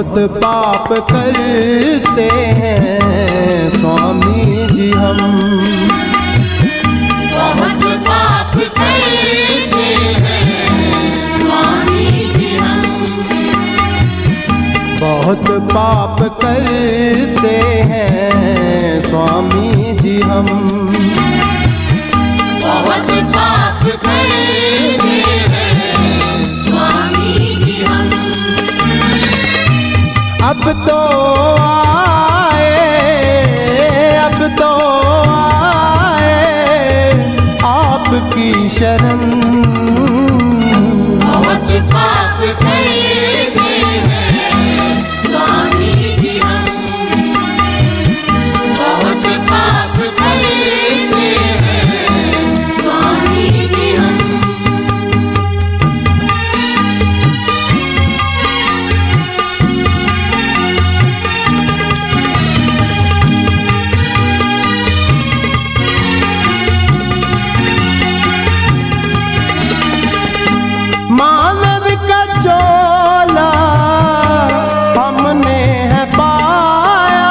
बहुत पाप करते हैं स्वामी जी हम, बहुत पाप करते हैं स्वामी जी हम, बहुत पाप करते हैं स्वामी जी हम, बहुत पाप करते हैं स्वामी जी हम। अब तो आए, अब तो आए आपकी शरण, बहुत पाप करते हैं स्वामी जी हम, बहुत पाप करते हैं स्वामी जी हम। मानव का चोला हमने है पाया,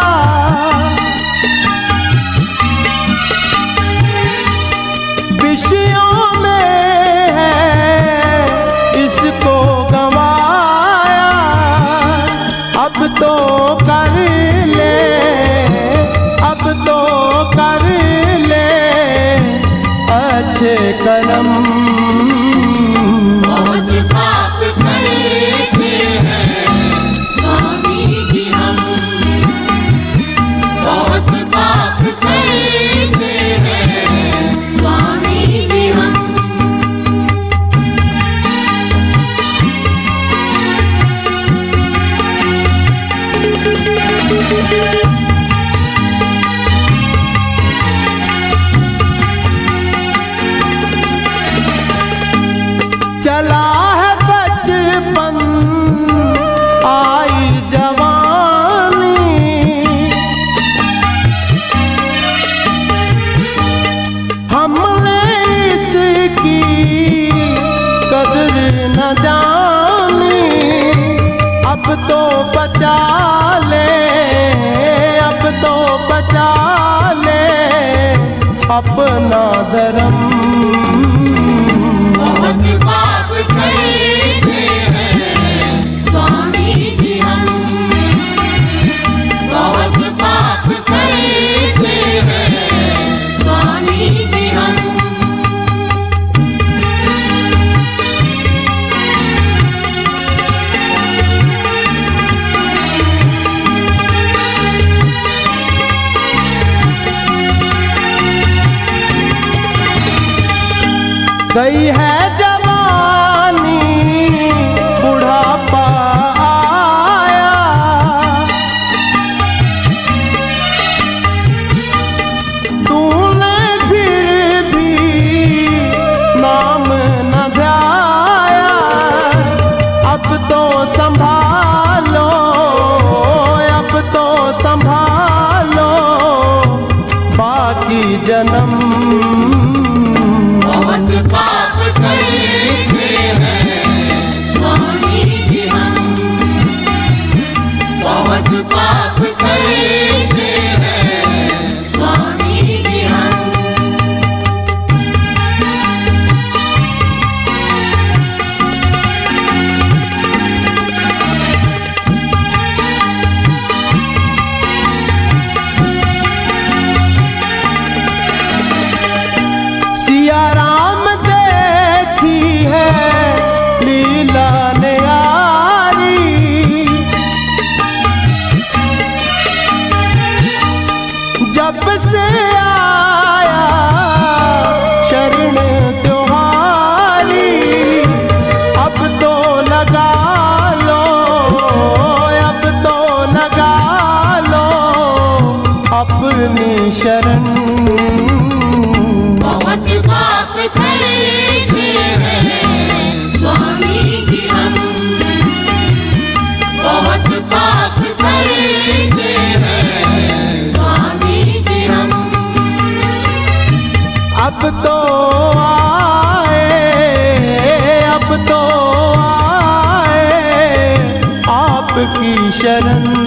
विषयों में है इसको गंवाया, अब तो कर ले, अब तो कर ले अच्छे कर्म, बहुत पाप करते हैं स्वामी जी हम, बहुत पाप करते हैं स्वामी जी हम। चला है बचपन आई जवानी, हमने इसकी कदर न जानी, अब तो बचा ले, अब तो बचा ले अपना धर्म, बहुत पाप करते हैं स्वामी जी हम, बहुत पाप करते हैं स्वामी जी हम। गई है जवानी बुढ़ापा आया, तूने फिर भी नाम न ध्याया, अब तो संभालो, अब तो संभालो बाकी जन्म, बहुत पाप करते हैं स्वामी जी हम, बहुत पाप करते हैं स्वामी जी हम। सिया राम देखी है लीला न्यारी, जब से आया शरण त्योहारी, अब तो लगा लो, अब तो लगा लो अपनी शरण, बहुत पाप करते हैं स्वामी जी हम, बहुत पाप करते हैं स्वामी जी हम। अब तो आए, अब तो आए आपकी शरण